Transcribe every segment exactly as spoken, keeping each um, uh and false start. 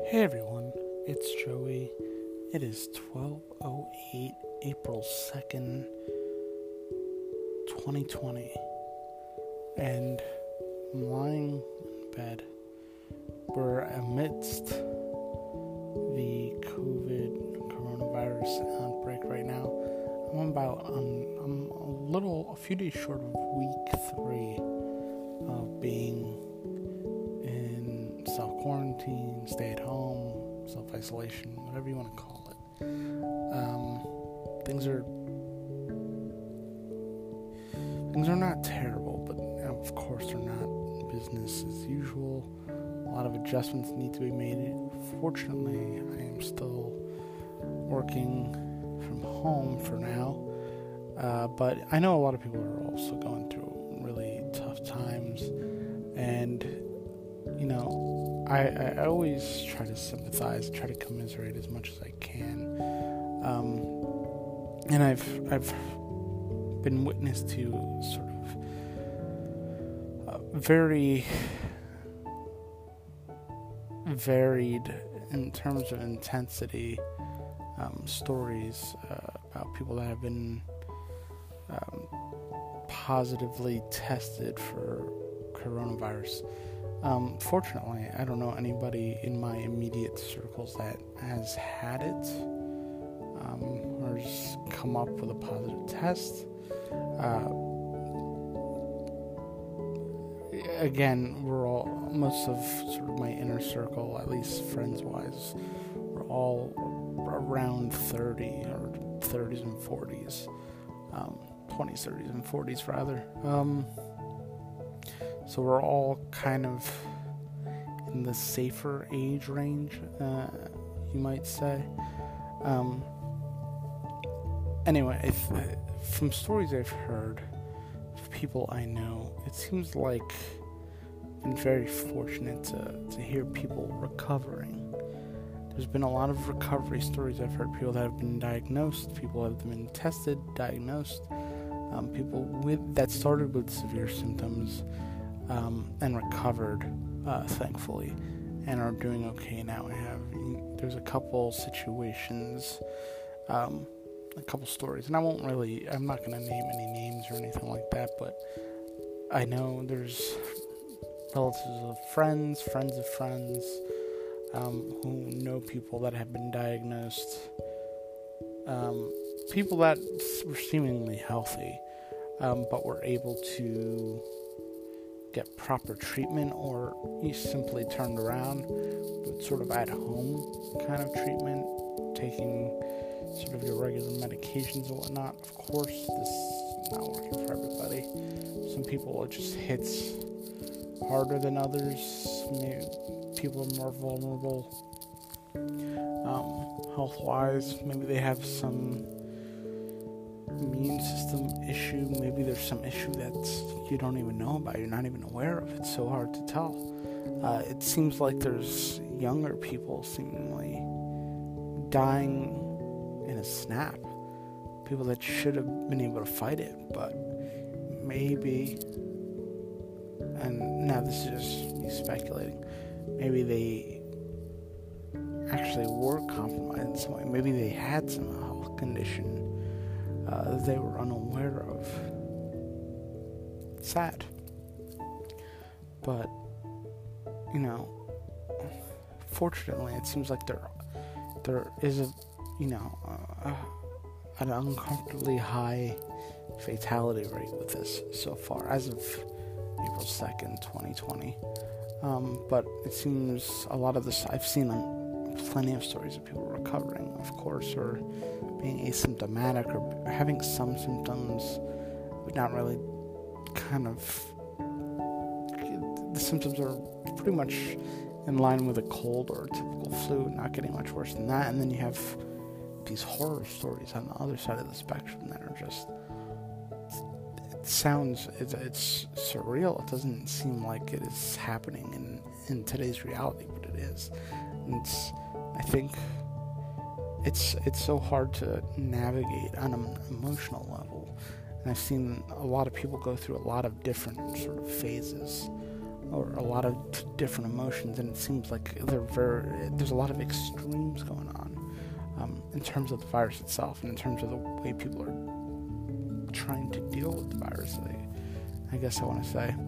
Hey everyone, it's Joey. It is twelve oh eight, April second, twenty twenty, and I'm lying in bed. We're amidst the COVID coronavirus outbreak right now. I'm about, um, I'm a little, a few days short of week three of being in self-quarantine, stay at home, self-isolation, whatever you want to call it. Um, things are, things are not terrible, but of course they're not business as usual. A lot of adjustments need to be made. Fortunately, I am still working from home for now, uh, but I know a lot of people are also going through really tough times, and you know, I, I always try to sympathize, try to commiserate as much as I can, um, and I've I've been witness to sort of uh, very varied in terms of intensity um, stories uh, about people that have been um, positively tested for coronavirus. Um, fortunately, I don't know anybody in my immediate circles that has had it um, or has come up with a positive test. Uh, again, we're all, most of sort of my inner circle, at least friends-wise, we're all around thirty or thirties and forties, um, twenties, thirties, and forties rather. Um, so we're all kind of in the safer age range, uh, you might say. Um, anyway, if, from stories I've heard of people I know, it seems like I've been very fortunate to, to hear people recovering. There's been a lot of recovery stories I've heard, people that have been diagnosed, people that have been tested, diagnosed, um, people with that started with severe symptoms um, and recovered, uh, thankfully, and are doing okay now. I have, there's a couple situations, um, a couple stories, and I won't really, I'm not going to name any names or anything like that, but I know there's relatives of friends, friends of friends, um, who know people that have been diagnosed, um, people that were seemingly healthy, um, but were able to get proper treatment, or you simply turned around with sort of at-home kind of treatment, taking sort of your regular medications and whatnot. Of course, this is not working for everybody. Some people it just hits harder than others. Maybe people are more vulnerable um, health-wise. Maybe they have some immune system issue. Maybe there's some issue that you don't even know about. You're not even aware of. It's so hard to tell. Uh, it seems like there's younger people seemingly dying in a snap. People that should have been able to fight it, but maybe, and now this is just me speculating, maybe they actually were compromised in some way. Maybe they had some health condition uh, that they were unaware of. It's sad. But, you know, fortunately, it seems like there, there is a, you know, uh, an uncomfortably high fatality rate with this so far, as of April second, twenty twenty. Um, but it seems a lot of this, I've seen plenty of stories of people recovering, of course, or being asymptomatic, or having some symptoms, but not really kind of, the symptoms are pretty much in line with a cold or a typical flu, not getting much worse than that. And then you have these horror stories on the other side of the spectrum that are just, it sounds, it's, it's surreal. It doesn't seem like it is happening in, in today's reality, but it is. And it's, I think it's it's so hard to navigate on an emotional level. And I've seen a lot of people go through a lot of different sort of phases or a lot of t- different emotions, and it seems like they're very, there's a lot of extremes going on um, in terms of the virus itself, and in terms of the way people are trying to deal with the virus. I, I guess I want to say.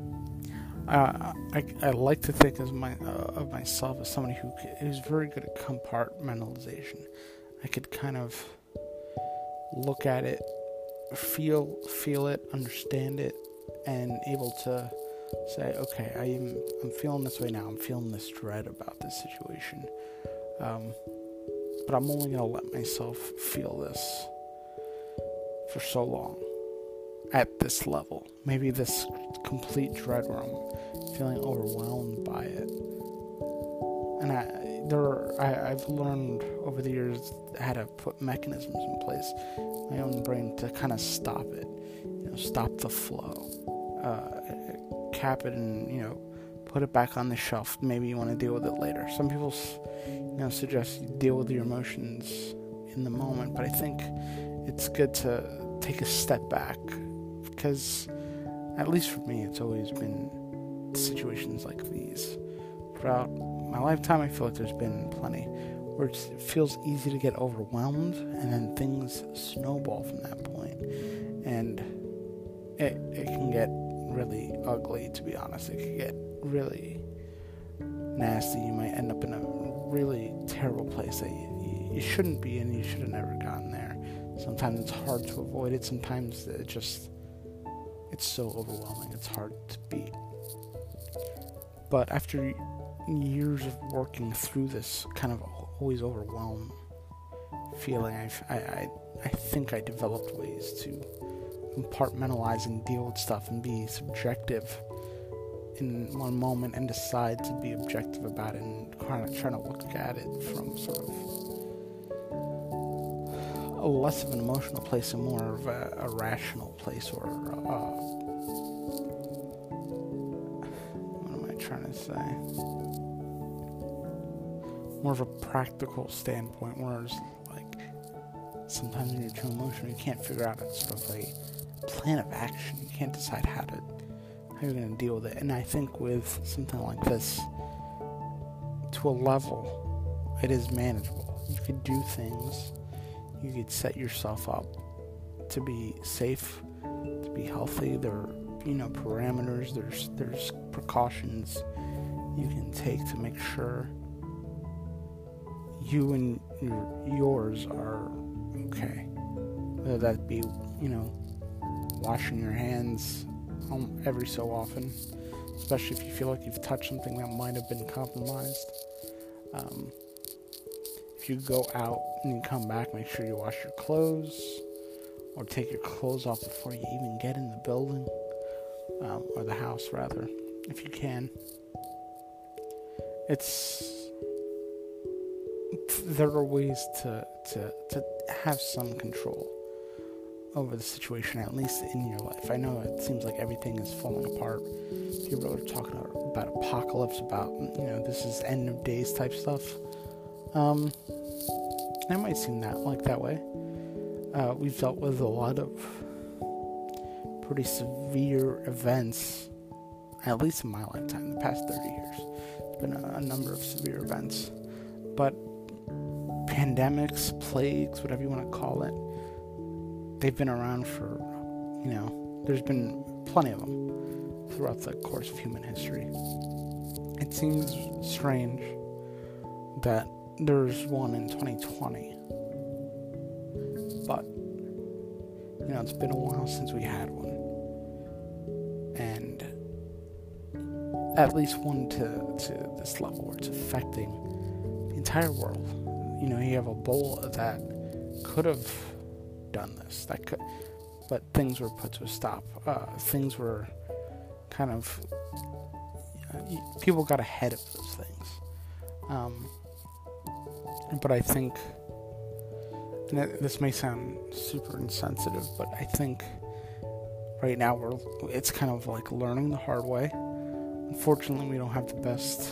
Uh, I, I like to think as my uh, of myself as somebody who is very good at compartmentalization. I could kind of look at it, feel feel it, understand it, and able to say, okay, I am I'm feeling this way now. I'm feeling this dread about this situation, um, but I'm only gonna let myself feel this for so long at this level. Maybe this complete dread where I'm feeling overwhelmed by it. And I, there, are, I, I've learned over the years how to put mechanisms in place, my own brain, to kind of stop it, you know, stop the flow, uh, cap it, and you know, put it back on the shelf. Maybe you want to deal with it later. Some people, you know, suggest you deal with your emotions in the moment, but I think it's good to take a step back, because at least for me, it's always been situations like these. Throughout my lifetime, I feel like there's been plenty where it feels easy to get overwhelmed, and then things snowball from that point, and it it can get really ugly, to be honest. It can get really nasty. You might end up in a really terrible place that you, you shouldn't be in. You should have never gotten there. Sometimes it's hard to avoid it. Sometimes it just, it's so overwhelming, it's hard to beat. But after years of working through this kind of always overwhelmed feeling, I, I, I think I developed ways to compartmentalize and deal with stuff and be subjective in one moment and decide to be objective about it, and kind of trying to look at it from sort of a less of an emotional place and more of a, a rational place, or uh, what am I trying to say? More of a practical standpoint, whereas like sometimes when you're too emotional, you can't figure out a sort of a plan of action. You can't decide how to how you're going to deal with it. And I think with something like this, to a level, it is manageable. You could do things. You could set yourself up to be safe, to be healthy. There are, you know, parameters. There's there's precautions you can take to make sure you and your, yours are okay. Whether that be, you know, washing your hands um, every so often, especially if you feel like you've touched something that might have been compromised. Um, if you go out and you come back, make sure you wash your clothes, or take your clothes off before you even get in the building, um, or the house rather, if you can. It's there are ways to, to to have some control over the situation, at least in your life. I know it seems like everything is falling apart. People are talking about apocalypse, about, you know, this is end of days type stuff. Um, it might seem that like that way. Uh, we've dealt with a lot of pretty severe events, at least in my lifetime, the past thirty years. There's been a, a number of severe events, but pandemics, plagues, whatever you want to call it, they've been around for, you know, there's been plenty of them throughout the course of human history. It seems strange that there's one in twenty twenty, but, you know, it's been a while since we had one, and at least one to, to this level where it's affecting the entire world. You know, you have Ebola that could have done this, that could, but things were put to a stop. Uh, things were kind of, uh, people got ahead of those things. Um, but I think, and this may sound super insensitive, but I think right now we're, it's kind of like learning the hard way. Unfortunately, we don't have the best,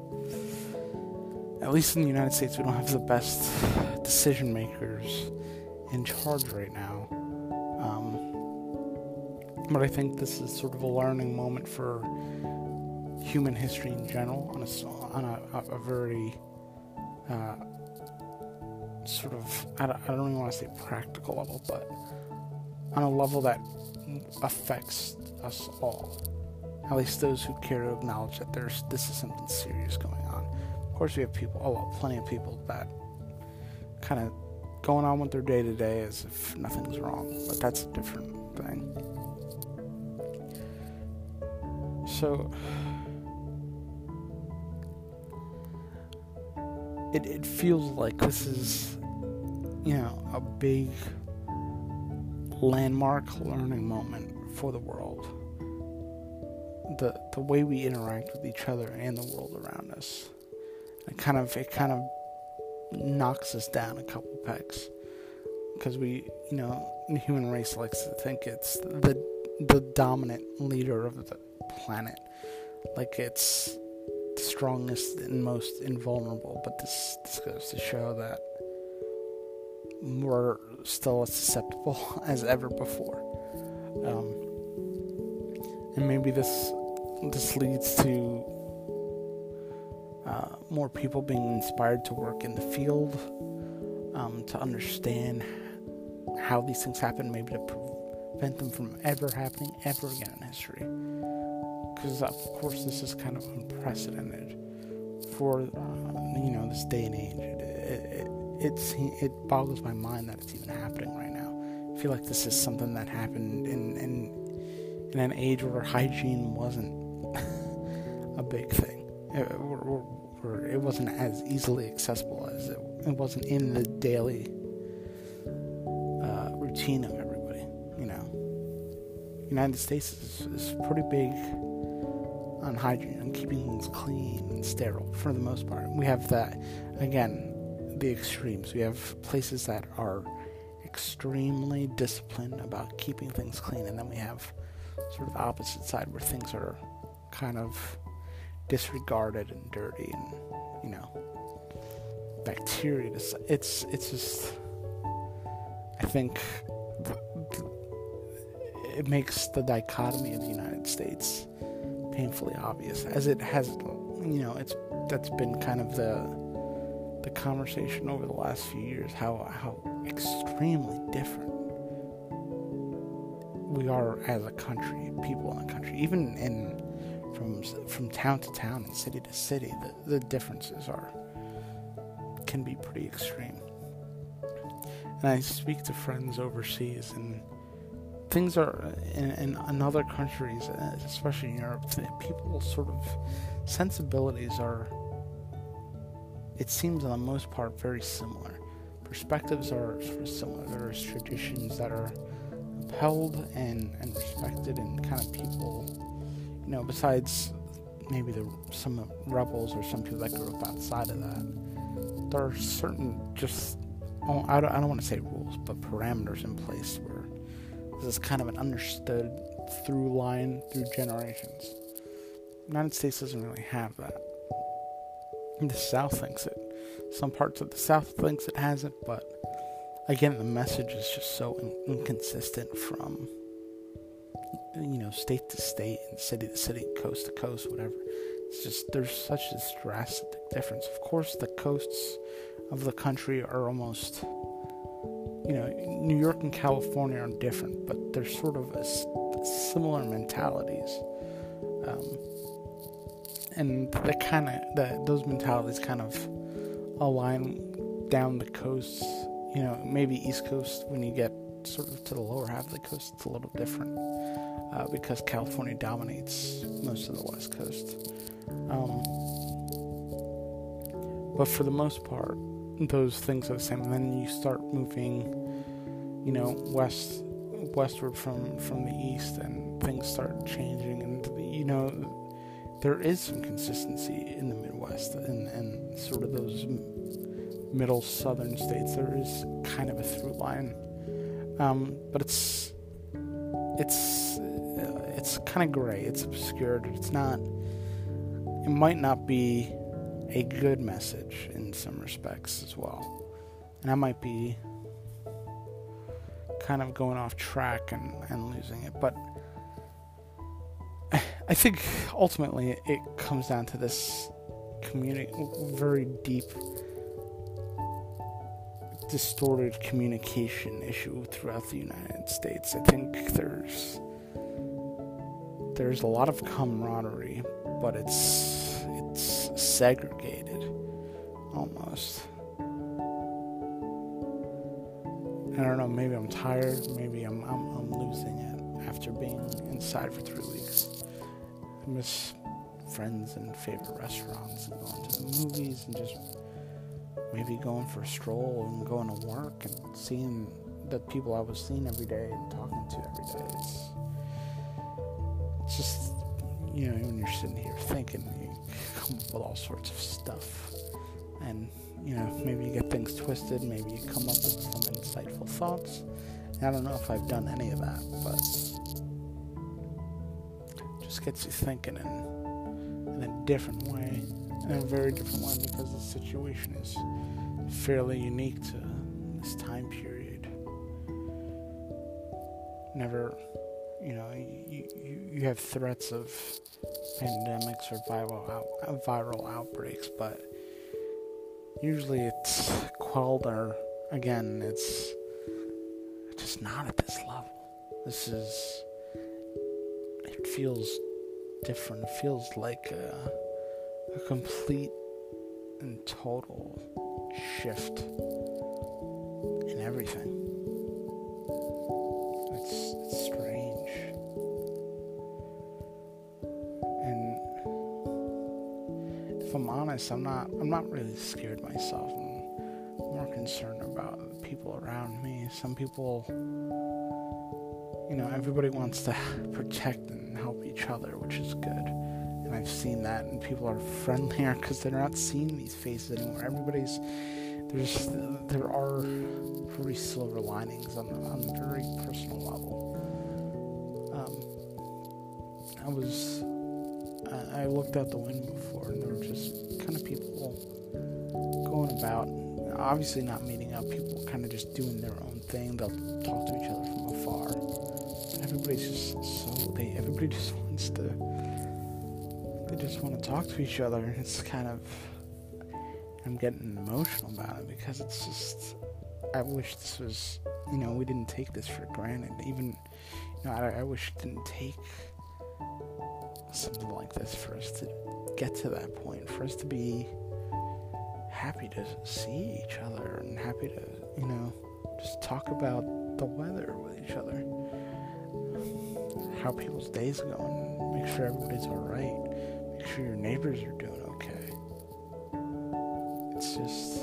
at least in the United States, we don't have the best decision makers in charge right now. Um, but I think this is sort of a learning moment for human history in general on a on a, a, a very uh, sort of I don't, I don't even want to say practical level, but on a level that affects us all. At least those who care to acknowledge that there's this is something serious going on. Of course, we have people, oh, well, plenty of people that kind of going on with their day to day as if nothing's wrong, but that's a different thing. So it it feels like this is, you know, a big landmark learning moment for the world. The the way we interact with each other and the world around us. It kind of it kind of knocks us down a couple pegs, because we, you know, the human race likes to think it's the the dominant leader of the planet, like it's the strongest and most invulnerable. But this this goes to show that we're still as susceptible as ever before, um, and maybe this this leads to uh, more people being inspired to work in the field, um, to understand how these things happen, maybe to prevent them from ever happening ever again in history. Because of course this is kind of unprecedented for uh, you know, this day and age. It, it, it, it's, it boggles my mind that it's even happening right now. I feel like this is something that happened in in, in an age where hygiene wasn't a big thing. It, or, or, or it wasn't as easily accessible as it, it wasn't in the daily uh, routine of everybody. You know, United States is, is pretty big on hygiene and keeping things clean and sterile for the most part. We have that, again, the extremes. We have places that are extremely disciplined about keeping things clean, and then we have sort of the opposite side where things are kind of disregarded and dirty and, you know, bacteria. It's it's just, I think it makes the dichotomy of the United States painfully obvious, as it has, you know, it's that's been kind of the the conversation over the last few years, how how extremely different we are as a country, people in the country, even in from from town to town and city to city, the, the differences are can be pretty extreme. And I speak to friends overseas, and things are in, in, in other countries, especially in Europe, people's sort of sensibilities are, it seems on the most part, very similar. Perspectives are sort of similar. There's traditions that are upheld and, and respected, and kind of people, you know, besides maybe the some rebels or some people that grew up outside of that, there are certain just, oh, I don't, I don't want to say rules, but parameters in place where this is kind of an understood through line through generations. The United States doesn't really have that. The South thinks it. Some parts of the South thinks it has it, but again, the message is just so in- inconsistent from, you know, state to state and city to city, coast to coast, whatever. It's just, there's such this drastic difference. Of course, the coasts of the country are almost, you know, New York and California are different, but they're sort of a s- similar mentalities. Um, and the kind of, the, those mentalities kind of align down the coasts. You know, maybe East Coast, when you get sort of to the lower half of the coast, it's a little different, uh, because California dominates most of the West Coast. Um, but for the most part, those things are the same. And then you start moving, you know, west westward from, from the east, and things start changing. And, you know, there is some consistency in the Midwest and, and sort of those middle southern states. There is kind of a through line, um, but it's it's uh, it's kind of gray. It's obscured. It's not. It might not be a good message in some respects as well, and I might be kind of going off track and, and losing it. But I think ultimately it comes down to this communi- very deep, distorted communication issue throughout the United States. I think there's there's a lot of camaraderie, but it's it's segregated almost. I don't know, maybe I'm tired, maybe I'm I'm, I'm losing it after being inside for three weeks. I miss friends and favorite restaurants and going to the movies and just maybe going for a stroll and going to work and seeing the people I was seeing every day and talking to every day. It's, it's just, you know, when you're sitting here thinking, you come up with all sorts of stuff. And, you know, maybe you get things twisted, maybe you come up with some insightful thoughts. And I don't know if I've done any of that, but it just gets you thinking in, in a different way. In a very different way, because the situation is fairly unique to this time period. Never, you know, you, you, you have threats of pandemics or viral out, viral outbreaks, but usually it's quelled, or again, it's just not at this level. This is, it feels different. It feels like a A complete and total shift in everything. It's, it's strange. And if I'm honest, I'm not I'm not really scared myself. I'm more concerned about the people around me. Some people, you know, everybody wants to protect and help each other, which is good. I've seen that, and people are friendlier because they're not seeing these faces anymore. Everybody's there's there are very silver linings on on a very personal level. Um, I was I looked out the window before, and there were just kind of people going about, obviously not meeting up. People kind of just doing their own thing. They'll talk to each other from afar. And everybody's just so they everybody just wants to. They just want to talk to each other. It's kind of, I'm getting emotional about it because it's just, I wish this was, you know, we didn't take this for granted. Even, you know, I, I wish it didn't take something like this for us to get to that point, for us to be happy to see each other and happy to, you know, just talk about the weather with each other, how people's days are going, make sure everybody's all right. Make sure your neighbors are doing okay. It's just,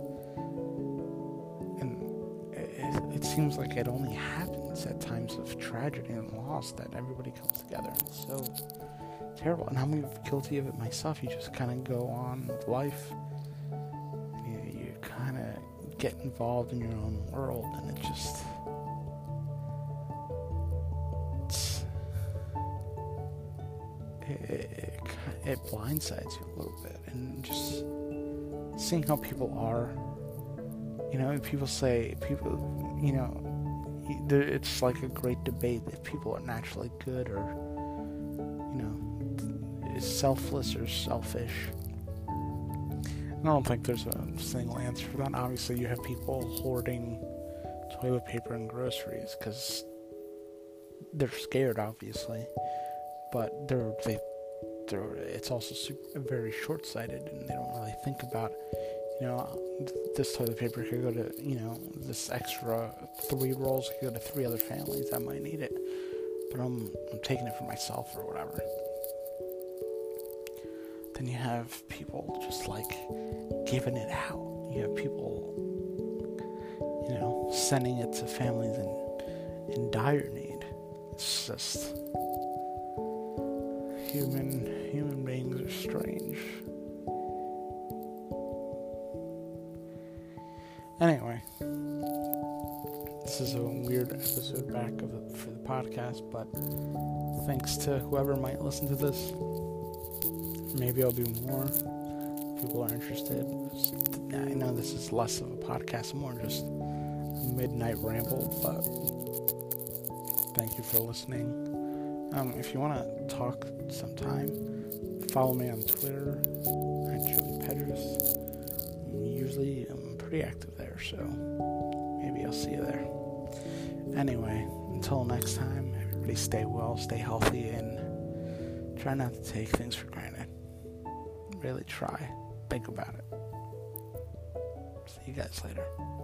and it, it seems like it only happens at times of tragedy and loss that everybody comes together. It's so terrible, and I'm guilty of it myself. You just kind of go on with life, and you, you kind of get involved in your own world, and it just, it's, it, it it blindsides you a little bit, and just seeing how people are, you know, people say, people, you know, it's like a great debate if people are naturally good or, you know, selfless or selfish. I don't think there's a single answer for that. Obviously, you have people hoarding toilet paper and groceries because they're scared, obviously, but they're, they it's also super, very short-sighted, and they don't really think about, you know, this toilet paper could go to, you know, this extra three rolls could go to three other families that might need it, but I'm, I'm taking it for myself or whatever. Then you have people just like giving it out. You have people, you know, sending it to families in, in dire need. It's just, Human human beings are strange. Anyway, this is a weird episode back of the, for the podcast, but thanks to whoever might listen to this. Maybe I'll do more. People are interested. I know this is less of a podcast, more just a midnight ramble, but thank you for listening. Um, if you want to talk sometime, follow me on Twitter at Joey Pedras. Usually I'm pretty active there, so maybe I'll see you there. Anyway, until next time, everybody stay well, stay healthy, and try not to take things for granted. Really try. Think about it. See you guys later.